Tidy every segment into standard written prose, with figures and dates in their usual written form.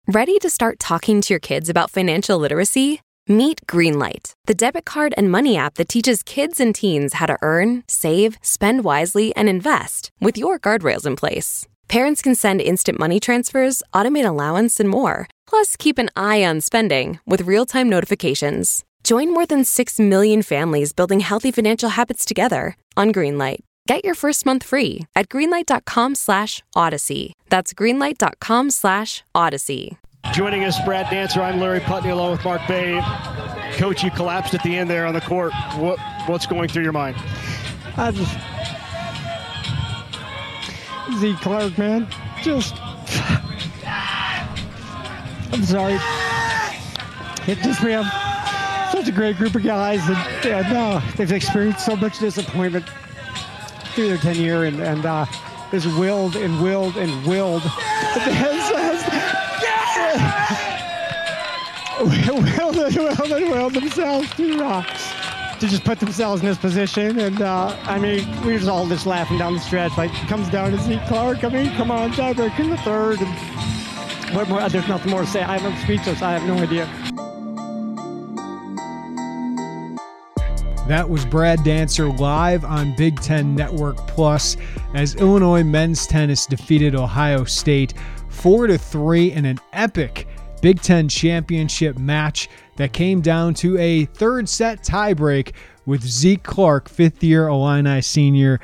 Ready to start talking to your kids about financial literacy? Meet Greenlight, the debit card and money app that teaches kids and teens how to earn, save, spend wisely, and invest with your guardrails in place. Parents can send instant money transfers, automate allowance, and more. Plus, keep an eye on spending with real-time notifications. Join more than 6 million families building healthy financial habits together on Greenlight. Get your first month free at greenlight.com/Odyssey. That's greenlight.com/Odyssey. Joining us, Brad Dancer. I'm Larry Putney along with Mark Bay. Coach, you collapsed at the end there on the court. What's going through your mind? Zeke Clark, man. I'm sorry. We have such a great group of guys, and they've experienced so much disappointment through their tenure, and there's willed. Willed themselves to just put themselves in this position, and we were all just laughing down the stretch. Like, it comes down to Zeke Clark. Come on, tiebreak in the third, and what more? There's nothing more to say. I'm speechless. I have no idea. That was Brad Dancer live on Big Ten Network Plus as Illinois men's tennis defeated Ohio State 4-3 in an epic Big Ten championship match that came down to a third set tiebreak with Zeke Clark, fifth-year Illini senior,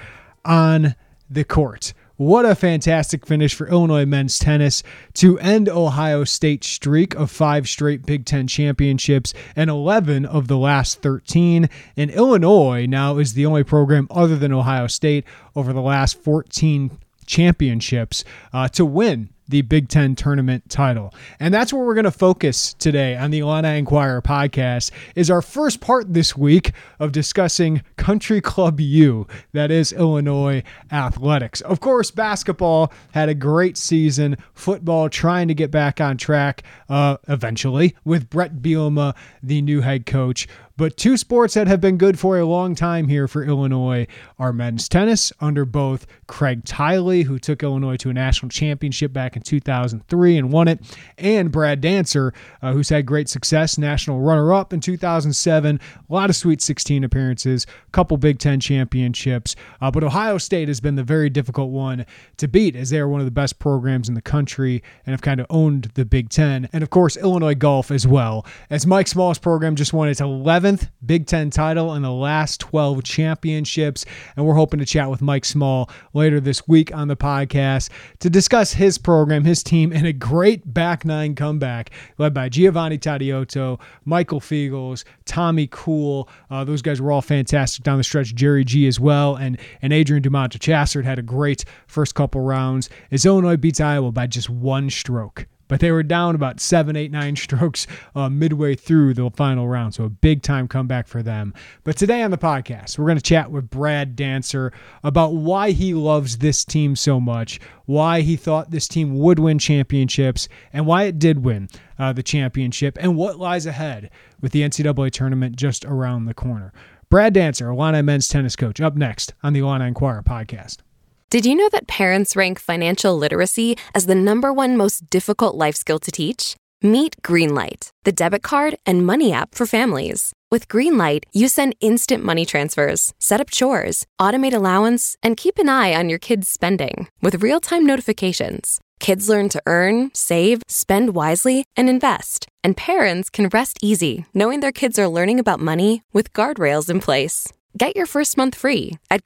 on the court. What a fantastic finish for Illinois men's tennis to end Ohio State's streak of 5 straight Big Ten championships and 11 of the last 13. And Illinois now is the only program other than Ohio State over the last 14 championships to win the Big Ten tournament title. And that's where we're going to focus today on the Illini Inquirer podcast, is our first part this week of discussing Country Club U, that is Illinois athletics. Of course, basketball had a great season, football trying to get back on track eventually with Brett Bielema, the new head coach. But two sports that have been good for a long time here for Illinois are men's tennis under both Craig Tiley, who took Illinois to a national championship back in 2003 and won it, and Brad Dancer, who's had great success, national runner-up in 2007, a lot of Sweet 16 appearances, a couple Big Ten championships. But Ohio State has been the very difficult one to beat, as they are one of the best programs in the country and have kind of owned the Big Ten. And of course, Illinois golf as well, as Mike Small's program just won its 11th Big Ten title in the last 12 championships. And we're hoping to chat with Mike Small later this week on the podcast to discuss his program, his team, and a great back nine comeback led by Giovanni Tadiotto, Michael Fiegels, Tommy Cool. Those guys were all fantastic down the stretch. Jerry G as well. And Adrian Dumont Chassard had a great first couple rounds as Illinois beats Iowa by just one stroke. But they were down about 7, 8, 9 strokes midway through the final round. So a big-time comeback for them. But today on the podcast, we're going to chat with Brad Dancer about why he loves this team so much, why he thought this team would win championships, and why it did win the championship, and what lies ahead with the NCAA tournament just around the corner. Brad Dancer, Illini men's tennis coach, up next on the Illini Inquirer podcast. Did you know that parents rank financial literacy as the #1 most difficult life skill to teach? Meet Greenlight, the debit card and money app for families. With Greenlight, you send instant money transfers, set up chores, automate allowance, and keep an eye on your kids' spending with real-time notifications. Kids learn to earn, save, spend wisely, and invest. And parents can rest easy knowing their kids are learning about money with guardrails in place. Get your first month free at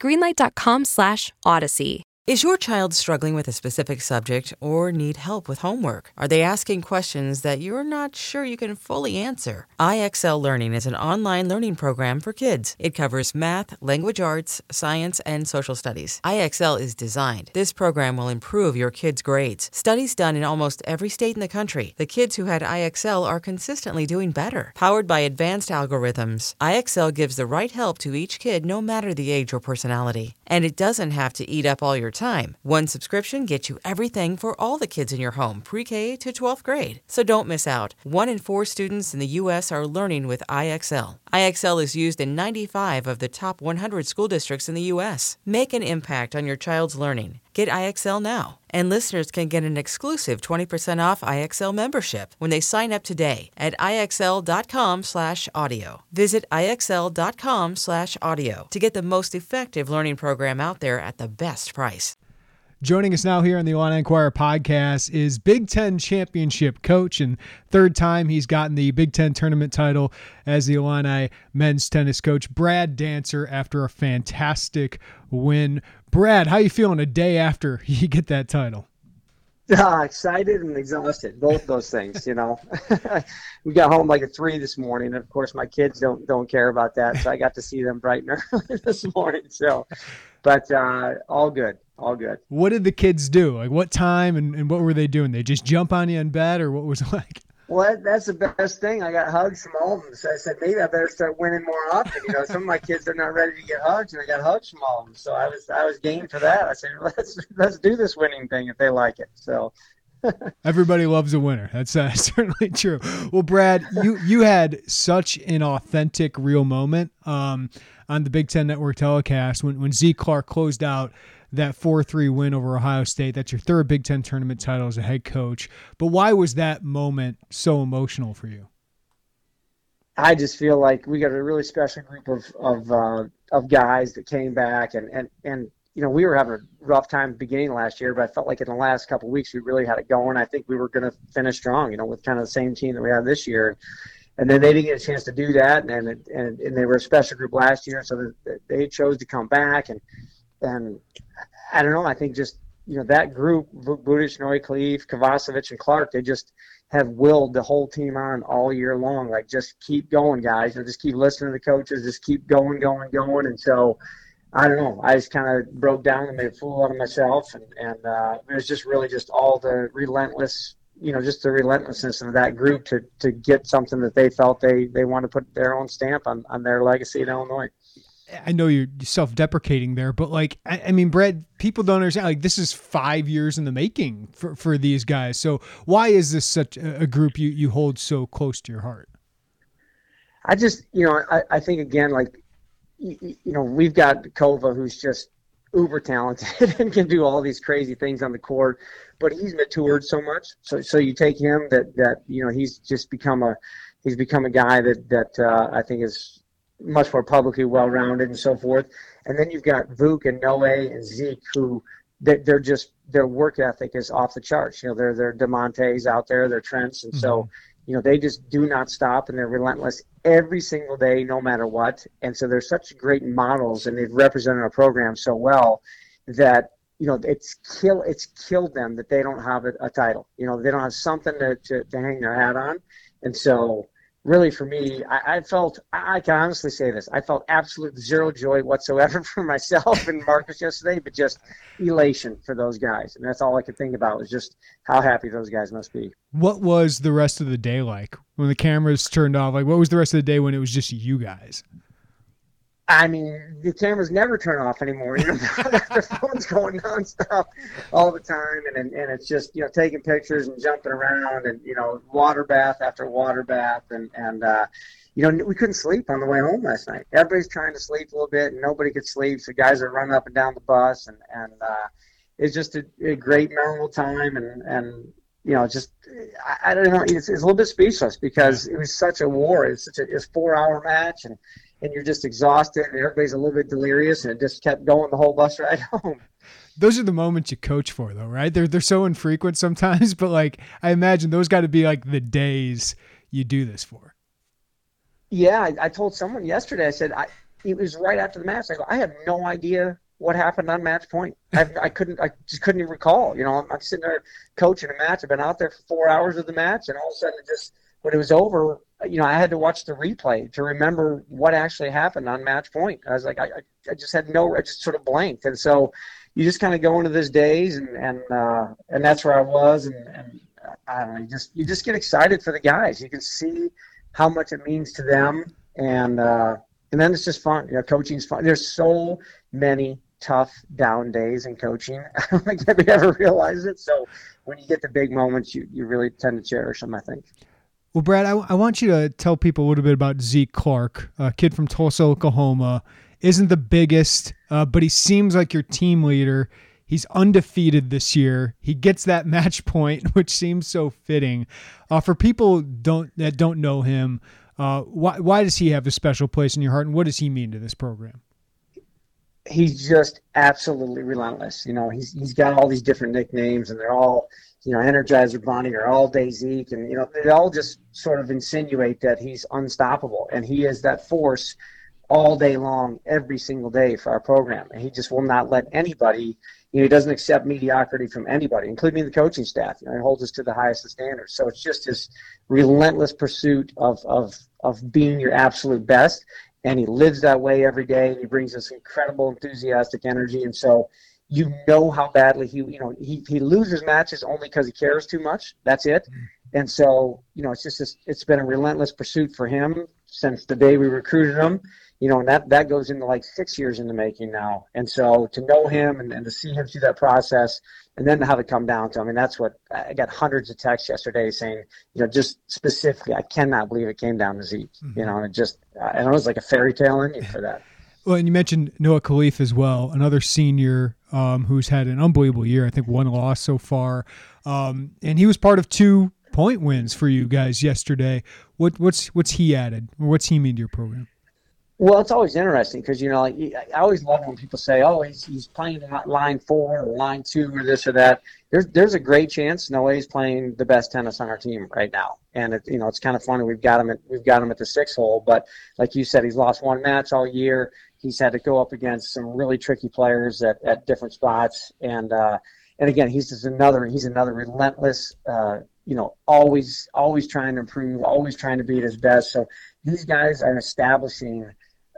greenlight.com/Odyssey. Is your child struggling with a specific subject or need help with homework? Are they asking questions that you're not sure you can fully answer? IXL Learning is an online learning program for kids. It covers math, language arts, science, and social studies. IXL is designed. This program will improve your kids' grades. Studies done in almost every state in the country. The kids who had IXL are consistently doing better. Powered by advanced algorithms, IXL gives the right help to each kid no matter the age or personality. And it doesn't have to eat up all your time. One subscription gets you everything for all the kids in your home, pre-K to 12th grade. So don't miss out. 1 in 4 students in the U.S. are learning with IXL. IXL is used in 95 of the top 100 school districts in the U.S. Make an impact on your child's learning. Get IXL now. And listeners can get an exclusive 20% off IXL membership when they sign up today at IXL.com/audio. Visit IXL.com/audio to get the most effective learning program out there at the best price. Joining us now here on the Illini Inquirer podcast is Big Ten championship coach, and third time he's gotten the Big Ten tournament title as the Illini men's tennis coach, Brad Dancer, after a fantastic win. Brad, how you feeling a day after you get that title? Excited and exhausted, both those things, We got home like at 3 this morning, and of course my kids don't care about that, so I got to see them bright and early this morning. But all good. What did the kids do? Like what time and what were they doing? They just jump on you in bed, or what was it like? Well, that's the best thing. I got hugs from all of them. So I said, maybe I better start winning more often. Some of my kids are not ready to get hugs, and I got hugs from all of them. So I was game for that. I said, let's do this winning thing if they like it. So everybody loves a winner. That's certainly true. Well, Brad, you had such an authentic, real moment on the Big Ten Network telecast when Zeke Clark closed out that 4-3 win over Ohio State. That's your third Big Ten tournament title as a head coach. But why was that moment so emotional for you? I just feel like we got a really special group of guys that came back, and we were having a rough time beginning last year, but I felt like in the last couple of weeks we really had it going. I think we were going to finish strong, with kind of the same team that we have this year. And then they didn't get a chance to do that, and they were a special group last year, so they chose to come back. And I don't know, I think just, that group, Budic, Neucleve, Kovacevic, and Clark, they just have willed the whole team on all year long. Like, just keep going, guys. Just keep listening to the coaches. Just keep going. And so, I don't know. I just kind of broke down and made a fool out of myself. And it was just really just all the relentless, just the relentlessness of that group to get something that they felt they want to put their own stamp on their legacy in Illinois. I know you're self-deprecating there, but I mean, Brad, people don't understand, this is 5 years in the making for these guys. So why is this such a group you hold so close to your heart? I just, I think again, we've got Kova, who's just uber talented and can do all these crazy things on the court, but he's matured so much. So you take him that he's just become a guy that I think is much more publicly well-rounded and so forth. And then you've got Vuk and Noe and Zeke, who their work ethic is off the charts. They're DeMontes out there, they're Trents. And so, they just do not stop, and they're relentless every single day, no matter what. And so they're such great models, and they've represented our program so well that, it's killed them that they don't have a title. They don't have something to hang their hat on. And so, really, for me, I can honestly say this, I felt absolute zero joy whatsoever for myself and Marcus yesterday, but just elation for those guys. And that's all I could think about was just how happy those guys must be. What was the rest of the day like when the cameras turned off? What was the rest of the day when it was just you guys? I mean, the cameras never turn off anymore. The phone's going nonstop all the time, and it's just taking pictures and jumping around, and water bath after water bath, and we couldn't sleep on the way home last night. Everybody's trying to sleep a little bit, and nobody could sleep, so guys are running up and down the bus, and it's just a great memorable time, and just I don't know, it's a little bit speechless because it was such a war. It's a 4-hour match, and you're just exhausted, and everybody's a little bit delirious, and it just kept going the whole bus ride home. Those are the moments you coach for, though, right? They're so infrequent sometimes, but I imagine those got to be the days you do this for. Yeah, I told someone yesterday. I said it was right after the match. I have no idea what happened on match point. I just couldn't even recall. I'm sitting there coaching a match. I've been out there for 4 hours of the match, and all of a sudden, when it was over, I had to watch the replay to remember what actually happened on match point. I was like, I just had I just sort of blanked. And so you just kind of go into those days, and that's where I was. And I don't know, you just get excited for the guys. You can see how much it means to them. And then it's just fun. Coaching's fun. There's so many tough down days in coaching. I don't think anybody ever realizes it. So when you get the big moments, you really tend to cherish them, I think. Well, Brad, I want you to tell people a little bit about Zeke Clark, a kid from Tulsa, Oklahoma. Isn't the biggest, but he seems like your team leader. He's undefeated this year. He gets that match point, which seems so fitting. For people that don't know him, why does he have a special place in your heart, and what does he mean to this program? He's just absolutely relentless. He's got all these different nicknames, and they're all, Energizer Bunny or All Day Zeke, and they all just sort of insinuate that he's unstoppable, and he is that force all day long, every single day for our program. And he just will not let anybody. He doesn't accept mediocrity from anybody, including the coaching staff. He holds us to the highest of standards. So it's just his relentless pursuit of being your absolute best. And he lives that way every day, and he brings this incredible enthusiastic energy. And so how badly he loses matches only because he cares too much. That's it. And so, it's been a relentless pursuit for him since the day we recruited him, and that goes into like 6 years in the making now. And so to know him and to see him through that process, and then to have it come down to, that's what I got hundreds of texts yesterday saying, just specifically, I cannot believe it came down to Zeke, and it just, I know it's like a fairy tale ending for that. Well, and you mentioned Noah Khalif as well, another senior who's had an unbelievable year. I think one loss so far. And he was part of 2 point wins for you guys yesterday. What's he added, or what's he mean to your program? Well, it's always interesting because, I always love when people say, oh, he's playing line 4 or line 2 or this or that. There's a great chance Noah is playing the best tennis on our team right now. And it's kind of funny. We've got him at the 6 hole, but like you said, he's lost 1 match all year. He's had to go up against some really tricky players at different spots. And again, he's another relentless, always trying to improve, always trying to be at his best. So these guys are establishing,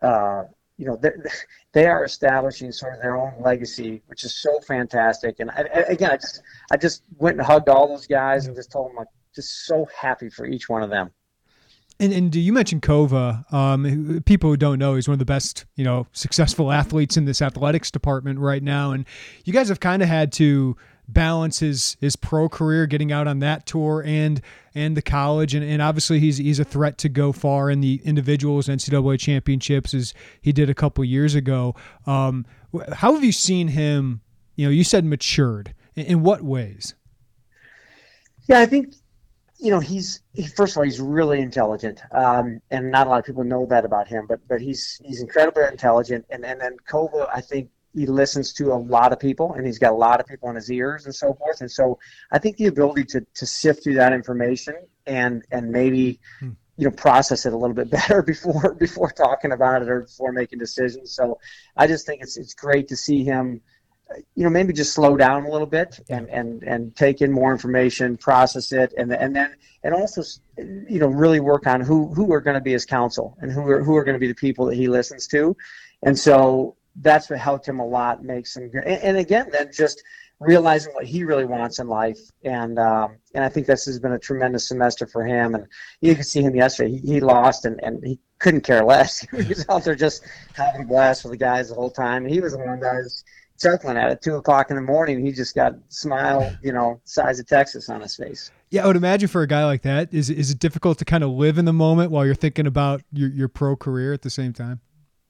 they are establishing sort of their own legacy, which is so fantastic. And I just went and hugged all those guys and just told them, like, just so happy for each one of them. And you mentioned Kova. People who don't know, he's one of the best, successful athletes in this athletics department right now. And you guys have kind of had to balance his pro career, getting out on that tour and the college. And obviously he's a threat to go far in the individuals NCAA championships, as he did a couple years ago. How have you seen him, you said matured. In what ways? Yeah, I think, first of all, he's really intelligent, and not a lot of people know that about him. But he's incredibly intelligent, and then Kova, I think he listens to a lot of people, and he's got a lot of people in his ears and so forth. And so I think the ability to sift through that information and maybe process it a little bit better before talking about it or before making decisions. So I just think it's great to see him, maybe just slow down a little bit and take in more information, process it, and also, really work on who are going to be his counsel and who are going to be the people that he listens to. And so that's what helped him a lot, makes him, and again, then just realizing what he really wants in life. And I think this has been a tremendous semester for him. And you can see him yesterday. He lost and he couldn't care less. He was out there just having a blast with the guys the whole time. And he was the one that was chuckling at it 2:00 in the morning. He just got smile, size of Texas on his face. Yeah, I would imagine for a guy like that, is it difficult to kind of live in the moment while you're thinking about your pro career at the same time?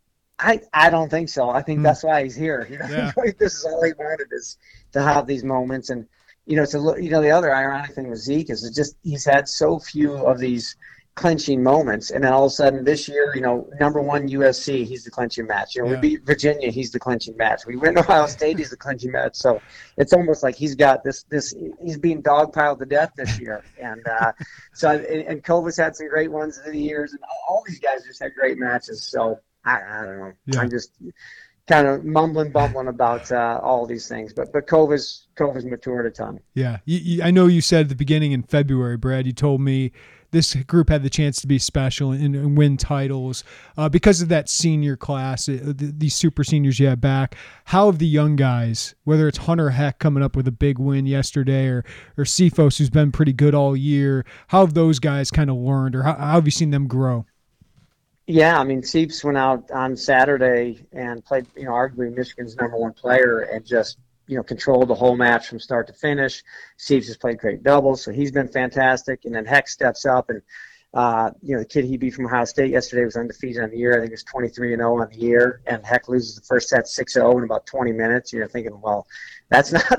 I don't think so. I think that's why he's here. Yeah. This is all he wanted, is to have these moments. And the other ironic thing with Zeke is he's had so few of these clinching moments, and then all of a sudden this year, number 1 USC, he's the clinching match. We beat Virginia, he's the clinching match. We win Ohio State, he's the clinching match. So it's almost like he's got this. He's being dogpiled to death this year, and and Kova's had some great ones through the years, and all these guys just had great matches. So I don't know. Yeah. I'm just kind of bumbling about all these things, but Kova's matured a ton. Yeah, I know you said at the beginning in February, Brad, you told me this group had the chance to be special and win titles because of that senior class, these super seniors you have back. How have the young guys, whether it's Hunter Heck coming up with a big win yesterday or Cephos, who's been pretty good all year, how have those guys kind of learned, or how have you seen them grow? Yeah, Cephs went out on Saturday and played, arguably Michigan's number 1 player, and just, controlled the whole match from start to finish. Cephs has played great doubles, so he's been fantastic. And then Heck steps up, and The kid he beat from Ohio State yesterday was undefeated on the year. I think it was 23-0 on the year, and Heck loses the first set 6-0 in about 20 minutes. You're thinking, well, that's not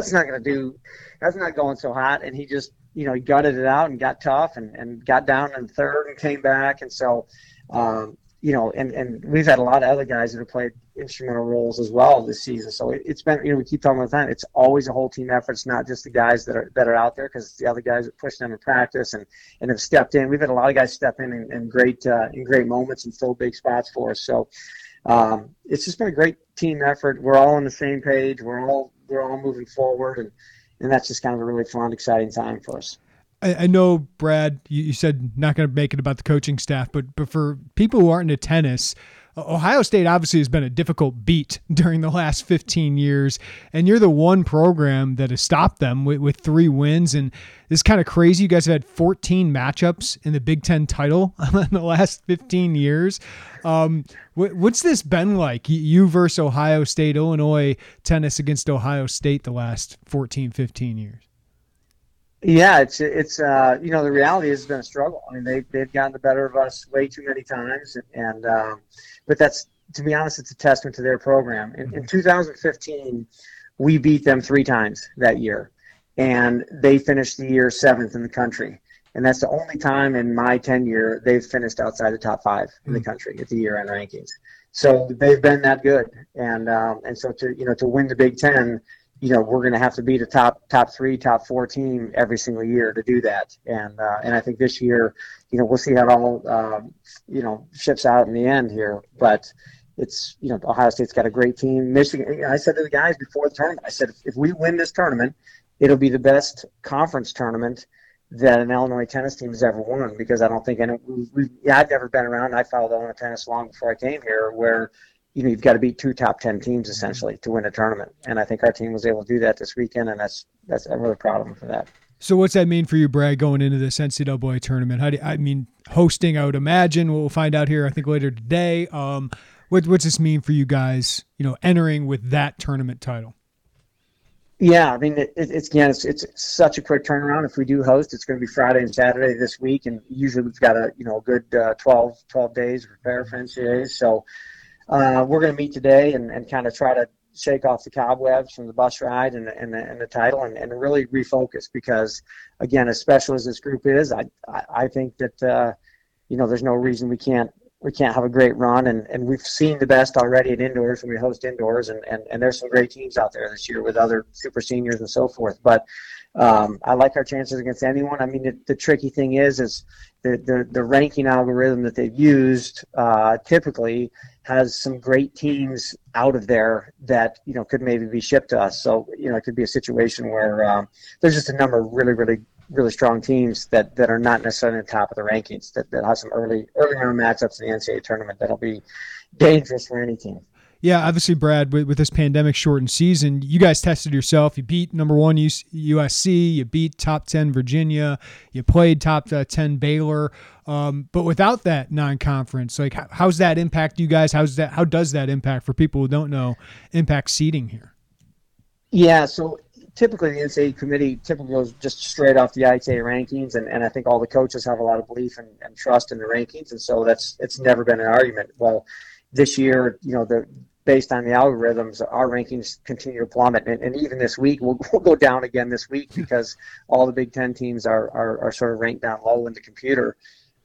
going so hot. And he just, he gutted it out and got tough and got down in the third and came back. And so, and we've had a lot of other guys that have played instrumental roles as well this season. So it's been, we keep talking about that. It's always a whole team effort. It's not just the guys that are out there, because it's the other guys that push them in practice and have stepped in. We've had a lot of guys step in great moments and fill big spots for us. So it's just been a great team effort. We're all on the same page. We're all moving forward, and that's just kind of a really fun, exciting time for us. I know, Brad, you said not going to make it about the coaching staff, but for people who aren't into tennis, Ohio State obviously has been a difficult beat during the last 15 years, and you're the one program that has stopped them with 3 wins. And it's kind of crazy. You guys have had 14 matchups in the Big Ten title in the last 15 years. What's this been like? You versus Ohio State, Illinois tennis against Ohio State the last 14, 15 years. Yeah, it's the reality is it's been a struggle. I mean, they've gotten the better of us way too many times, and but that's, to be honest, it's a testament to their program. In 2015, we beat them 3 times that year, and they finished the year 7th in the country, and that's the only time in my tenure they've finished outside the top 5 in the country at the year-end rankings. So they've been that good, and so to win the Big Ten, we're going to have to beat a top 3, top 4 team every single year to do that. And I think this year, we'll see how it all, ships out in the end here. But it's, Ohio State's got a great team. Michigan, I said to the guys before the tournament, I said, if we win this tournament, it'll be the best conference tournament that an Illinois tennis team has ever won, because I don't think I've never been around. I followed Illinois tennis long before I came here, where you've got to beat 2 top 10 teams essentially to win a tournament. And I think our team was able to do that this weekend, and I'm really proud of them for that. So what's that mean for you, Brad, going into this NCAA tournament? Hosting, I would imagine, we'll find out here, I think, later today. What's this mean for you guys, entering with that tournament title? Yeah, I mean, it's such a quick turnaround. If we do host, it's going to be Friday and Saturday this week, and usually we've got a good 12 days to prepare for NCAAs. So we're going to meet today and kind of try to shake off the cobwebs from the bus ride and the title and really refocus, because, again, as special as this group is, I think that there's no reason we can't have a great run, and we've seen the best already at indoors when we host indoors, and there's some great teams out there this year with other super seniors and so forth. But I like our chances against anyone. I mean, the tricky thing is the ranking algorithm that they've used typically has some great teams out of there that could maybe be shipped to us. So it could be a situation where there's just a number of really, really, really strong teams that are not necessarily on the top of the rankings that have some early round matchups in the NCAA tournament that'll be dangerous for any team. Yeah, obviously, Brad, with this pandemic-shortened season, you guys tested yourself. You beat number 1 USC. You beat top 10 Virginia. You played top 10 Baylor. But without that non-conference, how's that impact you guys? How does that impact, for people who don't know, impact seeding here? Yeah, so typically the NCAA committee goes just straight off the ITA rankings, and I think all the coaches have a lot of belief and trust in the rankings, and so it's never been an argument. Well, this year, based on the algorithms, our rankings continue to plummet, and even this week we'll go down again this week, because all the Big Ten teams are sort of ranked down low in the computer,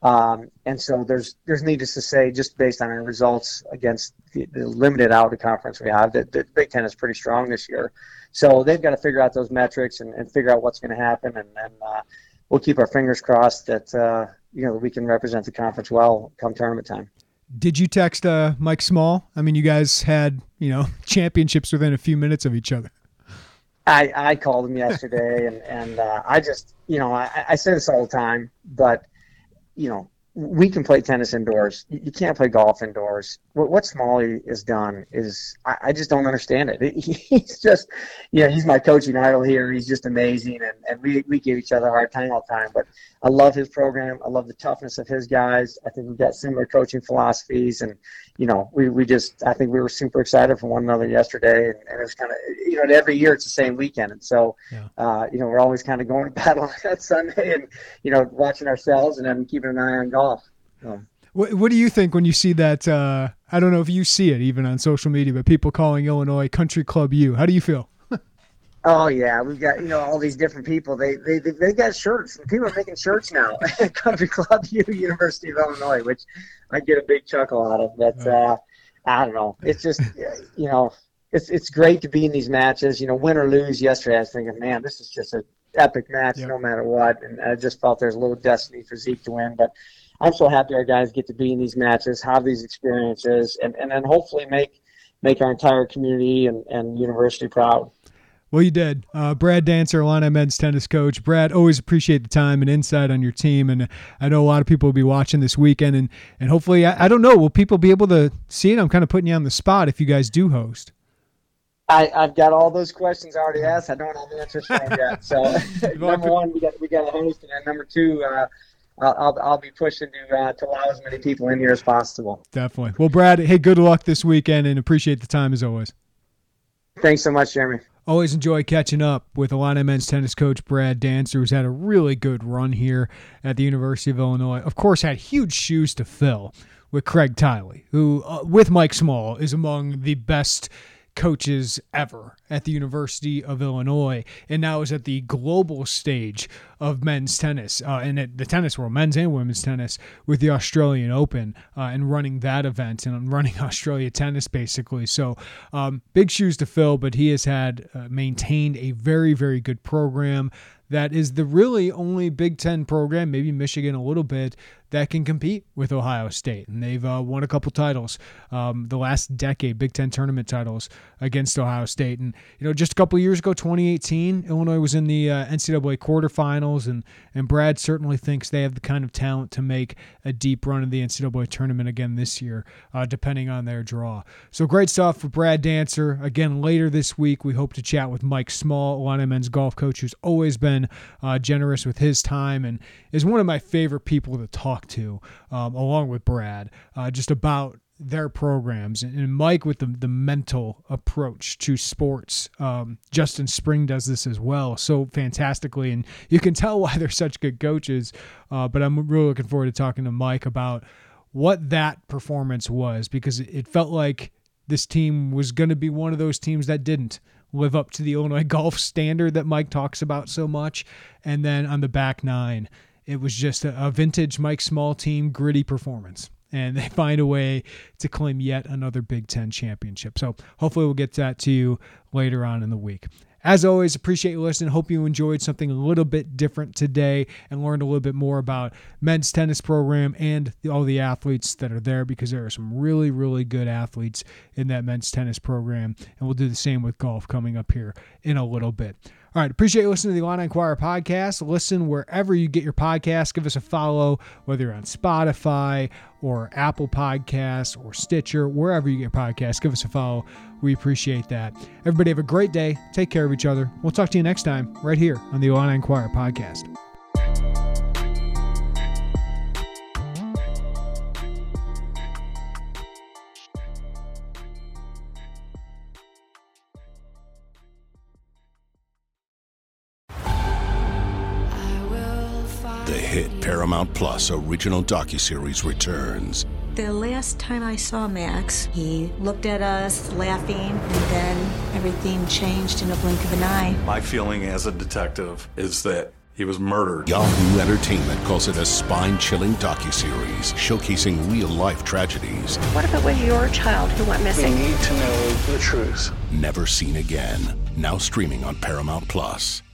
and so there's needless to say, just based on our results against the limited out of conference we have, that the Big Ten is pretty strong this year. So they've got to figure out those metrics and figure out what's going to happen, and we'll keep our fingers crossed that we can represent the conference well come tournament time. Did you text Mike Small? I mean, you guys had, championships within a few minutes of each other. I called him yesterday, and I just, I say this all the time, but, we can play tennis indoors. You can't play golf indoors. What Smalley has done is I just don't understand it. He's just, he's my coaching idol here. He's just amazing, and we give each other a hard time all the time. But I love his program. I love the toughness of his guys. I think we've got similar coaching philosophies, and I think we were super excited for one another yesterday, and it was kind of, every year it's the same weekend, and so we're always kind of going to battle that Sunday, and watching ourselves and then keeping an eye on golf. What do you think when you see that? I don't know if you see it even on social media, but people calling Illinois Country Club U. How do you feel? Oh yeah, we've got all these different people. They got shirts. People are making shirts now. Country Club U, University of Illinois, which I get a big chuckle out of. But I don't know. It's just it's great to be in these matches. Win or lose. Yesterday, I was thinking, man, this is just an epic match, no matter what. And I just felt there's a little destiny for Zeke to win, but I'm so happy our guys get to be in these matches, have these experiences, and then hopefully make our entire community and university proud. Well, you did. Brad Dancer, Illini men's tennis coach. Brad, always appreciate the time and insight on your team, and I know a lot of people will be watching this weekend, and hopefully, I don't know, will people be able to see it? I'm kind of putting you on the spot if you guys do host. I've got all those questions already asked. I don't have the answers for them yet. So, number one, we got a host, and then number two, I'll be pushing to allow as many people in here as possible. Definitely. Well, Brad, hey, good luck this weekend, and appreciate the time as always. Thanks so much, Jeremy. Always enjoy catching up with Illini men's tennis coach Brad Dancer, who's had a really good run here at the University of Illinois. Of course, had huge shoes to fill with Craig Tiley, who, with Mike Small, is among the best coaches ever at the University of Illinois, and now is at the global stage of men's tennis and at the tennis world, men's and women's tennis, with the Australian Open and running that event and running Australia tennis basically. So big shoes to fill, but he has had maintained a very, very good program that is the really only Big Ten program, maybe Michigan a little bit, that can compete with Ohio State. And they've won a couple titles the last decade, Big Ten tournament titles against Ohio State. And, just a couple years ago, 2018, Illinois was in the NCAA quarterfinals, and Brad certainly thinks they have the kind of talent to make a deep run in the NCAA tournament again this year, depending on their draw. So great stuff for Brad Dancer. Again, later this week, we hope to chat with Mike Small, Illini men's golf coach, who's always been generous with his time and is one of my favorite people to talk to, along with Brad, just about their programs, and Mike with the mental approach to sports. Justin Spring does this as well so fantastically, and you can tell why they're such good coaches, but I'm really looking forward to talking to Mike about what that performance was, because it felt like this team was going to be one of those teams that didn't live up to the Illinois golf standard that Mike talks about so much. And then on the back nine, it was just a vintage Mike Small team, gritty performance. And they find a way to claim yet another Big Ten championship. So hopefully we'll get that to you later on in the week. As always, appreciate you listening. Hope you enjoyed something a little bit different today and learned a little bit more about men's tennis program and all the athletes that are there, because there are some really, really good athletes in that men's tennis program. And we'll do the same with golf coming up here in a little bit. All right, appreciate you listening to the Illini Inquirer podcast. Listen wherever you get your podcasts. Give us a follow, whether you're on Spotify or Apple Podcasts or Stitcher, wherever you get your podcasts. Give us a follow. We appreciate that. Everybody have a great day. Take care of each other. We'll talk to you next time right here on the Illini Inquirer podcast. The hit Paramount Plus original docuseries returns. The last time I saw Max, he looked at us laughing, and then everything changed in a blink of an eye. My feeling as a detective is that he was murdered. Yahoo Entertainment calls it a spine-chilling docuseries showcasing real-life tragedies. What if it was your child who went missing? We need to know the truth. Never seen again. Now streaming on Paramount Plus.